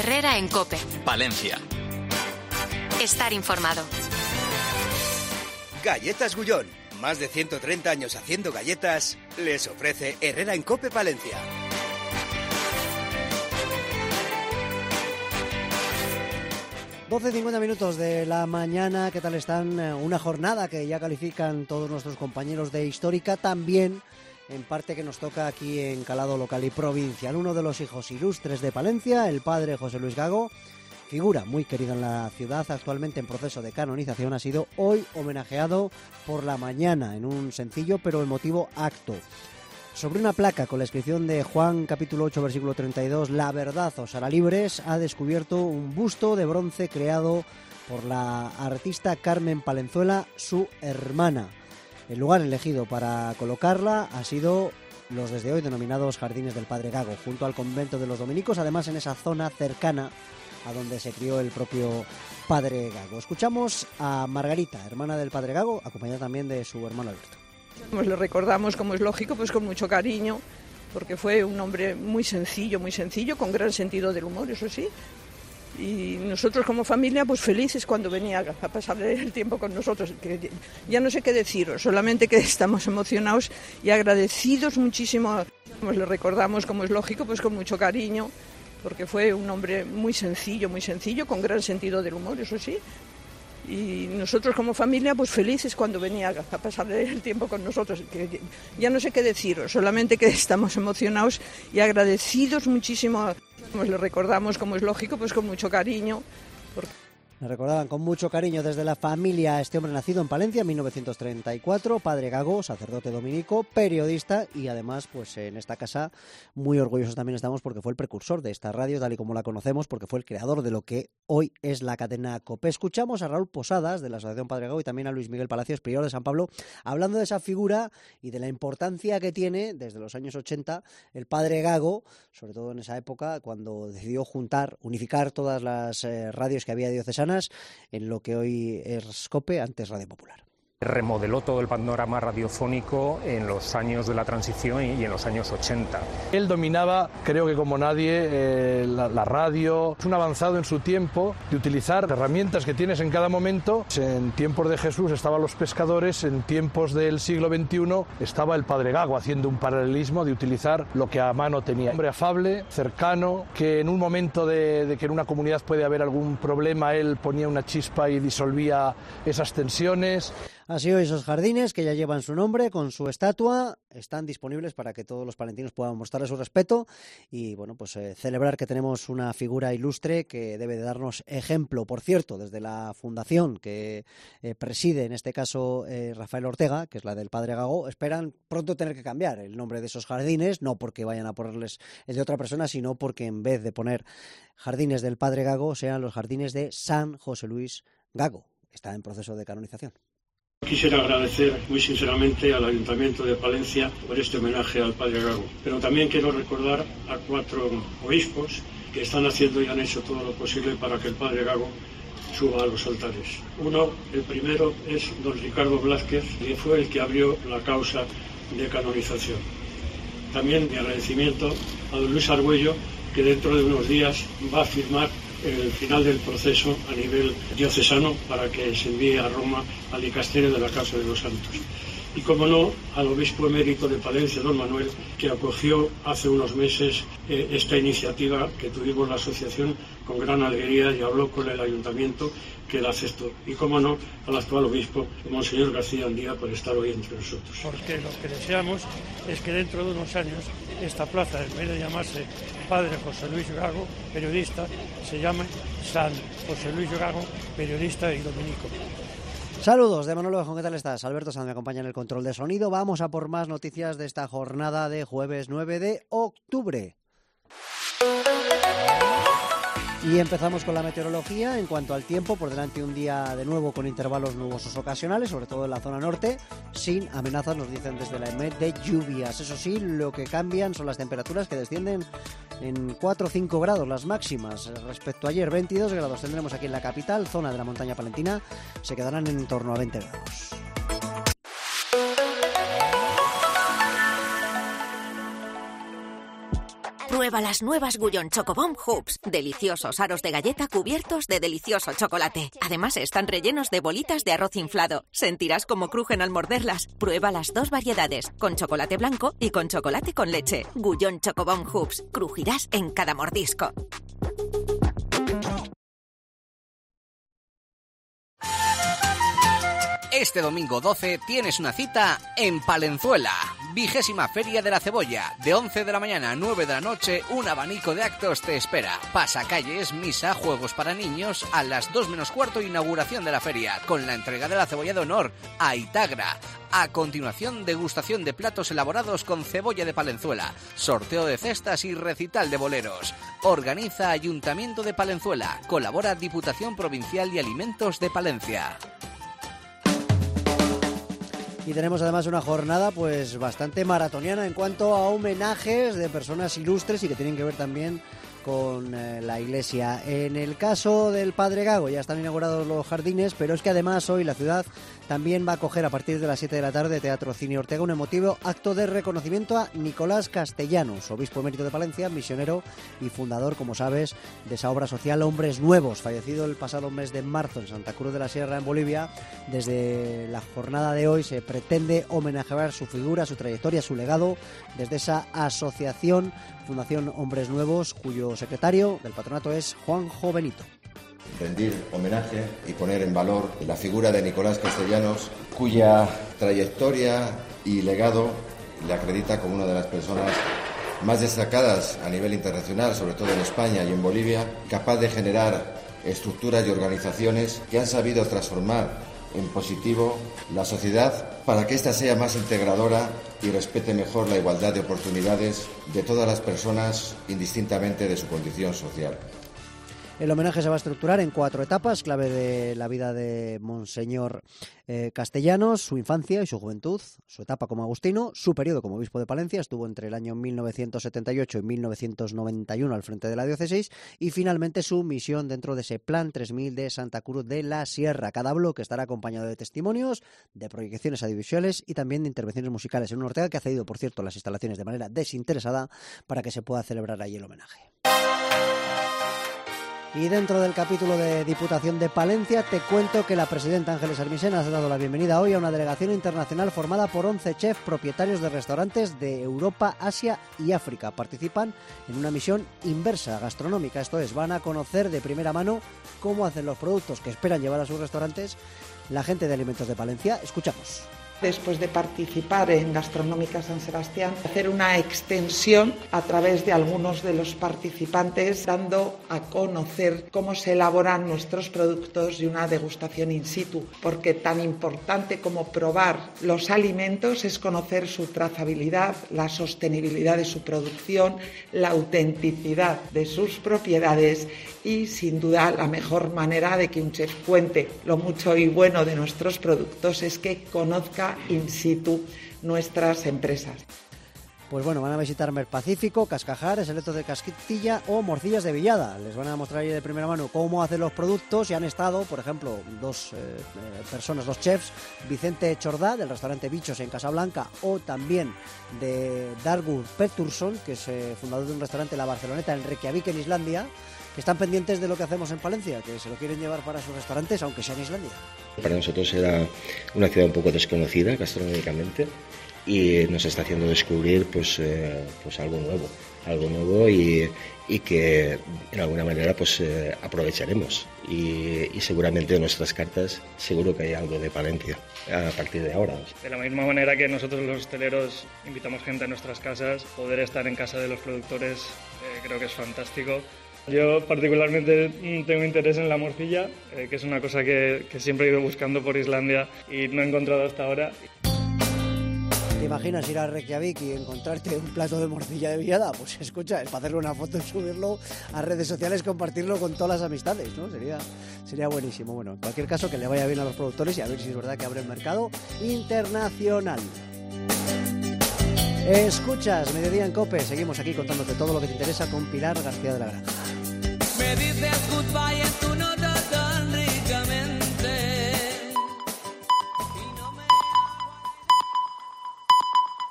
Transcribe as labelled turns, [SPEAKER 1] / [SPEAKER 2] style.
[SPEAKER 1] Herrera en COPE.
[SPEAKER 2] Palencia.
[SPEAKER 1] Estar informado.
[SPEAKER 3] Galletas Gullón. Más de 130 años haciendo galletas. Les ofrece Herrera en COPE Palencia.
[SPEAKER 4] 12:50 minutos de la mañana. ¿Qué tal están? Una jornada que ya califican todos nuestros compañeros de Histórica, también en parte que nos toca aquí en Calado Local y Provincial. Uno de los hijos ilustres de Palencia, el padre José Luis Gago, figura muy querida en la ciudad, actualmente en proceso de canonización, ha sido hoy homenajeado por la mañana en un sencillo pero emotivo acto. Sobre una placa con la inscripción de Juan capítulo 8 versículo 32, la verdad os hará libres, ha descubierto un busto de bronce creado por la artista Carmen Palenzuela, su hermana. El lugar elegido para colocarla ha sido los desde hoy denominados Jardines del Padre Gago, junto al convento de los dominicos, además en esa zona cercana a donde se crió el propio Padre Gago. Escuchamos a Margarita, hermana del Padre Gago, acompañada también de su hermano Alberto.
[SPEAKER 5] Pues lo recordamos, como es lógico, pues con mucho cariño, porque fue un hombre muy sencillo, con gran sentido del humor, eso sí. Y nosotros como familia, pues felices cuando venía a pasar el tiempo con nosotros. Que ya no sé qué deciros, solamente que estamos emocionados y agradecidos muchísimo. Pues lo recordamos, como es lógico, pues con mucho cariño, porque fue un hombre muy sencillo, con gran sentido del humor, eso sí. Y nosotros como familia, pues felices cuando venía a pasar el tiempo con nosotros. Que ya no sé qué deciros, solamente que estamos emocionados y agradecidos muchísimo. Pues lo recordamos, como es lógico, pues con mucho cariño.
[SPEAKER 4] Me recordaban con mucho cariño desde la familia a este hombre nacido en Palencia en 1934, Padre Gago, sacerdote dominico, periodista y además pues en esta casa muy orgullosos también estamos porque fue el precursor de esta radio tal y como la conocemos, porque fue el creador de lo que hoy es la cadena COPE. Escuchamos a Raúl Posadas de la Asociación Padre Gago y también a Luis Miguel Palacios, prior de San Pablo, hablando de esa figura y de la importancia que tiene desde los años 80 el Padre Gago, sobre todo en esa época cuando decidió unificar todas las radios que había diocesanas en lo que hoy es COPE, antes Radio Popular.
[SPEAKER 6] Remodeló todo el panorama radiofónico en los años de la transición y en los años 80.
[SPEAKER 7] Él dominaba, creo que como nadie, la radio. Es un avanzado en su tiempo de utilizar herramientas que tienes en cada momento. En tiempos de Jesús estaban los pescadores, en tiempos del siglo XXI estaba el Padre Gago haciendo un paralelismo de utilizar lo que a mano tenía. Un hombre afable, cercano, que en un momento de que en una comunidad puede haber algún problema, él ponía una chispa y disolvía esas tensiones.
[SPEAKER 4] Así hoy esos jardines que ya llevan su nombre con su estatua están disponibles para que todos los palentinos puedan mostrarle su respeto y bueno, pues celebrar que tenemos una figura ilustre que debe de darnos ejemplo. Por cierto, desde la fundación que preside en este caso Rafael Ortega, que es la del Padre Gago, esperan pronto tener que cambiar el nombre de esos jardines, no porque vayan a ponerles el de otra persona, sino porque en vez de poner Jardines del Padre Gago sean los Jardines de San José Luis Gago. Está en proceso de canonización.
[SPEAKER 8] Quisiera agradecer muy sinceramente al Ayuntamiento de Palencia por este homenaje al Padre Gago, pero también quiero recordar a 4 obispos que están haciendo y han hecho todo lo posible para que el Padre Gago suba a los altares. El primero es don Ricardo Blázquez, que fue el que abrió la causa de canonización. También mi agradecimiento a don Luis Argüello, que dentro de unos días va a firmar el final del proceso a nivel diocesano para que se envíe a Roma al dicasterio de la Causa de los Santos. Y, como no, al obispo emérito de Palencia, don Manuel, que acogió hace unos meses esta iniciativa que tuvimos la asociación con gran alegría y habló con el ayuntamiento que la aceptó. Y, como no, al actual obispo, Monseñor García Andía, por estar hoy entre nosotros.
[SPEAKER 9] Porque lo que deseamos es que dentro de unos años esta plaza, en vez de llamarse Padre José Luis Gago, periodista, se llame San José Luis Gago, periodista y dominico.
[SPEAKER 4] Saludos de Manolo Bejón, ¿qué tal estás? Alberto Sanz me acompaña en el control de sonido. Vamos a por más noticias de esta jornada de jueves 9 de octubre. Y empezamos con la meteorología. En cuanto al tiempo, por delante un día de nuevo con intervalos nubosos ocasionales, sobre todo en la zona norte, sin amenazas, nos dicen desde la EMET, de lluvias. Eso sí, lo que cambian son las temperaturas, que descienden en 4 o 5 grados las máximas. Respecto a ayer, 22 grados tendremos aquí en la capital, zona de la montaña palentina, se quedarán en torno a 20 grados.
[SPEAKER 2] Prueba las nuevas Gullón Chocobomb Hoops. Deliciosos aros de galleta cubiertos de delicioso chocolate. Además están rellenos de bolitas de arroz inflado. Sentirás como crujen al morderlas. Prueba las 2 variedades, con chocolate blanco y con chocolate con leche. Gullón Chocobomb Hoops. Crujirás en cada mordisco.
[SPEAKER 10] Este domingo 12 tienes una cita en Palenzuela, 20ª Feria de la Cebolla. De 11 de la mañana a 9 de la noche, un abanico de actos te espera. Pasacalles, misa, juegos para niños, a las 2 menos cuarto inauguración de la feria, con la entrega de la cebolla de honor a Itagra. A continuación, degustación de platos elaborados con cebolla de Palenzuela, sorteo de cestas y recital de boleros. Organiza Ayuntamiento de Palenzuela, colabora Diputación Provincial y Alimentos de Palencia.
[SPEAKER 4] Y tenemos además una jornada pues bastante maratoniana en cuanto a homenajes de personas ilustres y que tienen que ver también con la iglesia. En el caso del Padre Gago ya están inaugurados los jardines, pero es que además hoy la ciudad también va a acoger a partir de las 7 de la tarde, Teatro Cine Ortega, un emotivo acto de reconocimiento a Nicolás Castellanos, obispo emérito de Palencia, misionero y fundador, como sabes, de esa obra social Hombres Nuevos, fallecido el pasado mes de marzo en Santa Cruz de la Sierra, en Bolivia. Desde la jornada de hoy se pretende homenajear su figura, su trayectoria, su legado, desde esa asociación Fundación Hombres Nuevos, cuyo secretario del patronato es Juanjo Benito.
[SPEAKER 11] Rendir homenaje y poner en valor la figura de Nicolás Castellanos, cuya trayectoria y legado le acredita como una de las personas más destacadas a nivel internacional, sobre todo en España y en Bolivia, capaz de generar estructuras y organizaciones que han sabido transformar en positivo la sociedad para que ésta sea más integradora y respete mejor la igualdad de oportunidades de todas las personas, indistintamente de su condición social.
[SPEAKER 4] El homenaje se va a estructurar en 4 etapas, clave de la vida de Monseñor Castellanos: su infancia y su juventud, su etapa como agustino, su periodo como obispo de Palencia, estuvo entre el año 1978 y 1991 al frente de la diócesis, y finalmente su misión dentro de ese Plan 3000 de Santa Cruz de la Sierra. Cada bloque estará acompañado de testimonios, de proyecciones audiovisuales y también de intervenciones musicales en un Ortega que ha cedido, por cierto, las instalaciones de manera desinteresada para que se pueda celebrar allí el homenaje. Y dentro del capítulo de Diputación de Palencia te cuento que la presidenta Ángeles Armisen ha dado la bienvenida hoy a una delegación internacional formada por 11 chefs propietarios de restaurantes de Europa, Asia y África. Participan en una misión inversa gastronómica, esto es, van a conocer de primera mano cómo hacen los productos que esperan llevar a sus restaurantes la gente de Alimentos de Palencia. Escuchamos.
[SPEAKER 12] Después de participar en Gastronómica San Sebastián, hacer una extensión a través de algunos de los participantes, dando a conocer cómo se elaboran nuestros productos y una degustación in situ, porque tan importante como probar los alimentos es conocer su trazabilidad, la sostenibilidad de su producción, la autenticidad de sus propiedades y, sin duda, la mejor manera de que un chef cuente lo mucho y bueno de nuestros productos es que conozca in situ nuestras empresas.
[SPEAKER 4] Pues bueno, van a visitar Mer Pacífico, Cascajar, Selectos de Casquitilla o Morcillas de Villada. Les van a mostrar ahí de primera mano cómo hacen los productos y han estado, por ejemplo, dos chefs, Vicente Chordá del restaurante Bichos en Casablanca, o también de Dargur Pettersson, que es fundador de un restaurante La Barceloneta en Reykjavik, en Islandia, que están pendientes de lo que hacemos en Palencia, que se lo quieren llevar para sus restaurantes, aunque sea en Islandia. Para nosotros era una ciudad un poco desconocida gastronómicamente y nos está haciendo descubrir pues algo nuevo y que de alguna manera aprovecharemos y seguramente en nuestras cartas seguro que hay algo de Palencia a partir de ahora.
[SPEAKER 13] De la misma manera que nosotros los hosteleros invitamos gente a nuestras casas, poder estar en casa de los productores creo que es fantástico. Yo particularmente tengo interés en la morcilla, que es una cosa que siempre he ido buscando por Islandia y no he encontrado hasta ahora.
[SPEAKER 4] ¿Te imaginas ir a Reykjavik y encontrarte un plato de morcilla de Villada? Pues escucha, es para hacerle una foto y subirlo a redes sociales, compartirlo con todas las amistades, ¿no? Sería buenísimo. Bueno, en cualquier caso, que le vaya bien a los productores y a ver si es verdad que abre el mercado internacional. Escuchas Mediodía en COPE, seguimos aquí contándote todo lo que te interesa con Pilar García de la Granja.
[SPEAKER 14] Me dices goodbye en tu